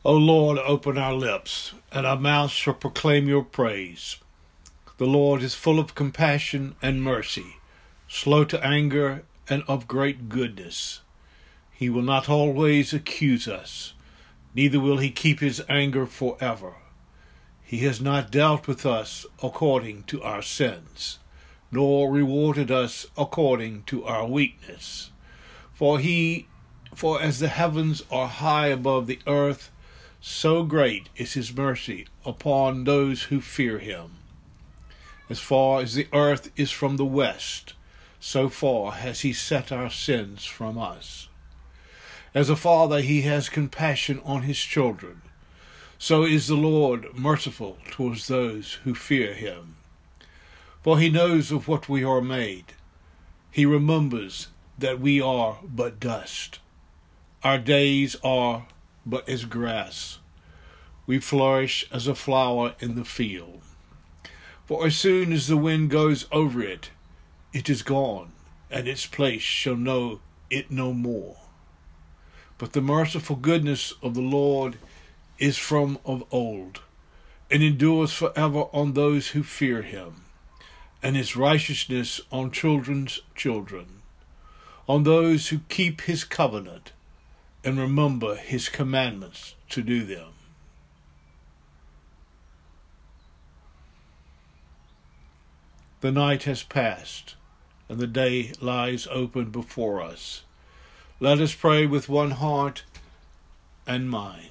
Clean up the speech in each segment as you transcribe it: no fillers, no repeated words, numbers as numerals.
O Lord, open our lips, and our mouths shall proclaim your praise. The Lord is full of compassion and mercy, slow to anger, and of great goodness. He will not always accuse us, neither will he keep his anger forever. He has not dealt with us according to our sins, nor rewarded us according to our weakness. For as the heavens are high above the earth, so great is his mercy upon those who fear him. As far as the earth is from the west, so far has he set our sins from us. As a father, he has compassion on his children. So is the Lord merciful towards those who fear him. For he knows of what we are made. He remembers that we are but dust. Our days are but as grass. We flourish as a flower in the field. For as soon as the wind goes over it, it is gone, and its place shall know it no more. But the merciful goodness of the Lord is from of old, and endures forever on those who fear him, and his righteousness on children's children, on those who keep his covenant, and remember his commandments to do them. The night has passed, and the day lies open before us. Let us pray with one heart and mind.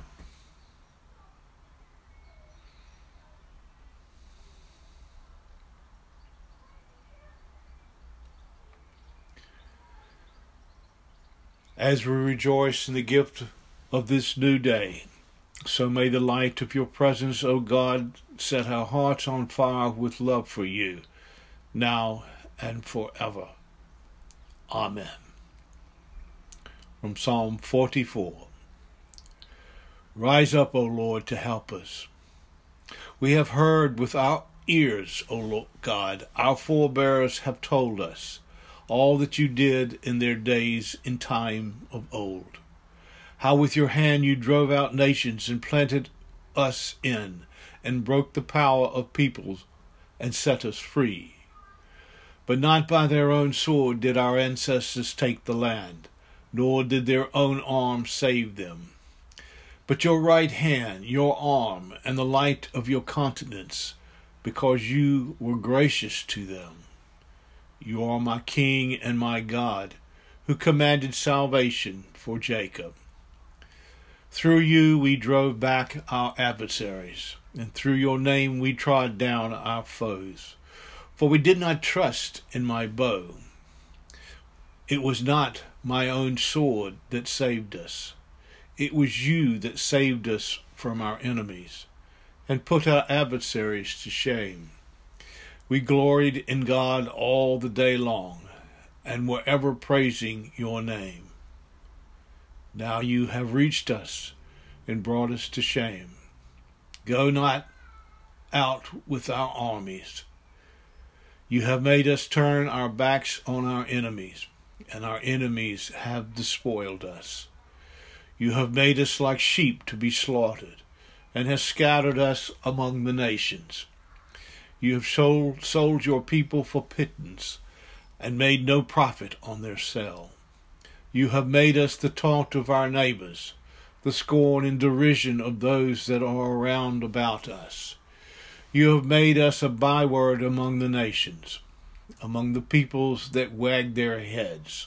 As we rejoice in the gift of this new day, so may the light of your presence, O God, set our hearts on fire with love for you, now and forever. Amen. From Psalm 44. Rise up, O Lord, to help us. We have heard with our ears, O Lord God, our forebears have told us all that you did in their days in time of old. How with your hand you drove out nations and planted us in, and broke the power of peoples and set us free. But not by their own sword did our ancestors take the land, nor did their own arm save them. But your right hand, your arm, and the light of your countenance, because you were gracious to them. You are my King and my God, who commanded salvation for Jacob. Through you we drove back our adversaries, and through your name we trod down our foes. For we did not trust in my bow. It was not my own sword that saved us. It was you that saved us from our enemies, and put our adversaries to shame. We gloried in God all the day long, and were ever praising your name. Now you have reached us and brought us to shame. Go not out with our armies. You have made us turn our backs on our enemies, and our enemies have despoiled us. You have made us like sheep to be slaughtered, and have scattered us among the nations. You have sold your people for pittance, and made no profit on their sale. You have made us the taunt of our neighbors, the scorn and derision of those that are around about us. You have made us a byword among the nations, among the peoples that wag their heads.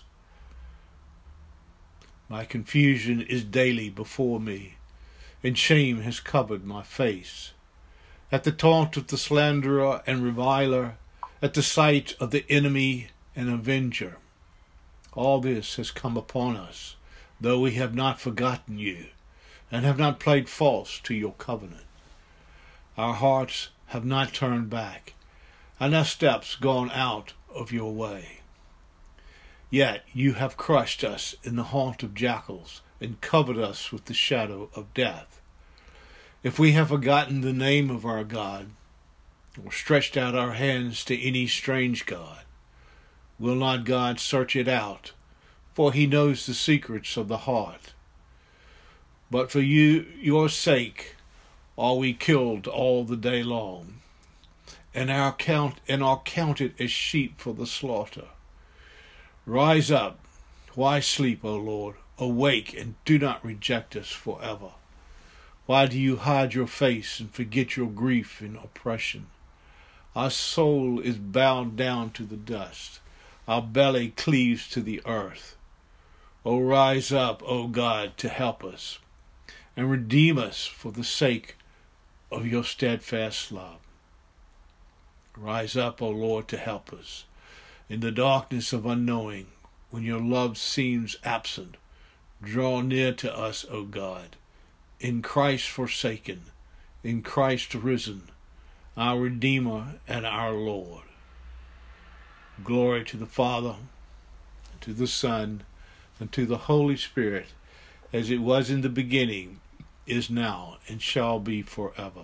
My confusion is daily before me, and shame has covered my face. At the taunt of the slanderer and reviler, at the sight of the enemy and avenger. All this has come upon us, though we have not forgotten you, and have not played false to your covenant. Our hearts have not turned back, and our steps gone out of your way. Yet you have crushed us in the haunt of jackals, and covered us with the shadow of death. If we have forgotten the name of our God, or stretched out our hands to any strange god, will not God search it out? For he knows the secrets of the heart. But for your sake are we killed all the day long, and are counted as sheep for the slaughter. Rise up, why sleep, O Lord? Awake, and do not reject us forever. Why do you hide your face and forget your grief and oppression? Our soul is bowed down to the dust. Our belly cleaves to the earth. O rise up, O God, to help us, and redeem us for the sake of your steadfast love. Rise up, O Lord, to help us. In the darkness of unknowing, when your love seems absent, draw near to us, O God. In Christ forsaken, in Christ risen, our Redeemer and our Lord. Glory to the Father, and to the Son, and to the Holy Spirit, as it was in the beginning, is now, and shall be forever.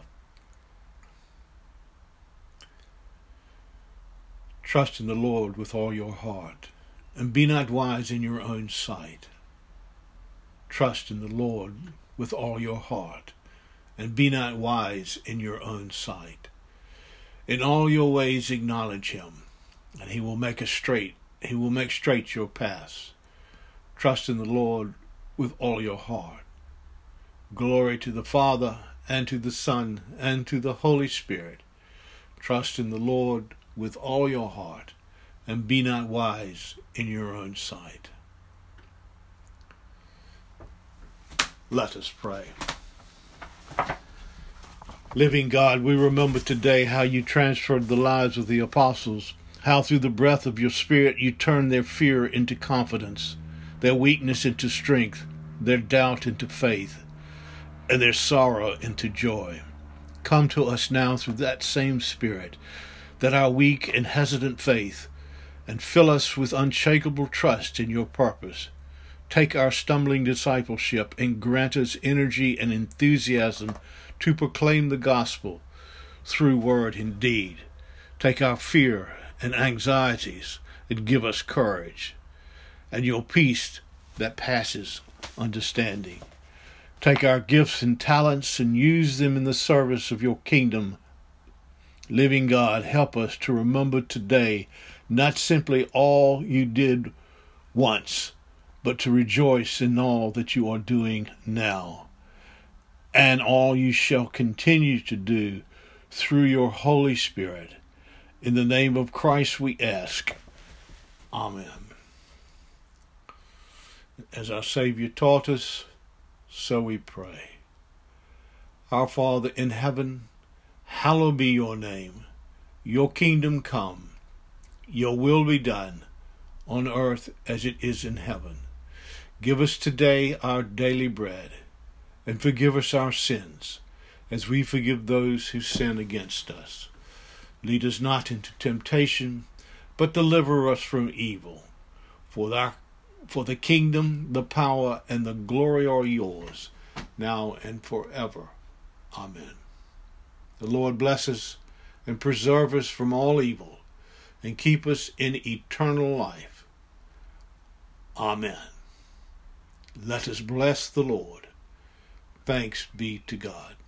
Trust in the Lord with all your heart, and be not wise in your own sight. Trust in the Lord with all your heart, and be not wise in your own sight. In all your ways acknowledge him, and he will make straight your paths. Trust in the Lord with all your heart. Glory to the Father, and to the Son, and to the Holy Spirit. Trust in the Lord with all your heart, and be not wise in your own sight. Let us pray. Living God, we remember today how you transferred the lives of the apostles, how through the breath of your Spirit you turned their fear into confidence, their weakness into strength, their doubt into faith, and their sorrow into joy. Come to us now through that same Spirit, that our weak and hesitant faith, and fill us with unshakable trust in your purpose. Take our stumbling discipleship and grant us energy and enthusiasm to proclaim the gospel through word and deed. Take our fear and anxieties and give us courage, and your peace that passes understanding. Take our gifts and talents and use them in the service of your kingdom. Living God, help us to remember today not simply all you did once, but to rejoice in all that you are doing now, and all you shall continue to do through your Holy Spirit. In the name of Christ we ask. Amen. As our Savior taught us, so we pray. Our Father in heaven, hallowed be your name. Your kingdom come. Your will be done on earth as it is in heaven. Give us today our daily bread, and forgive us our sins, as we forgive those who sin against us. Lead us not into temptation, but deliver us from evil. For the kingdom, the power, and the glory are yours, now and forever. Amen. The Lord bless us and preserve us from all evil, and keep us in eternal life. Amen. Let us bless the Lord. Thanks be to God.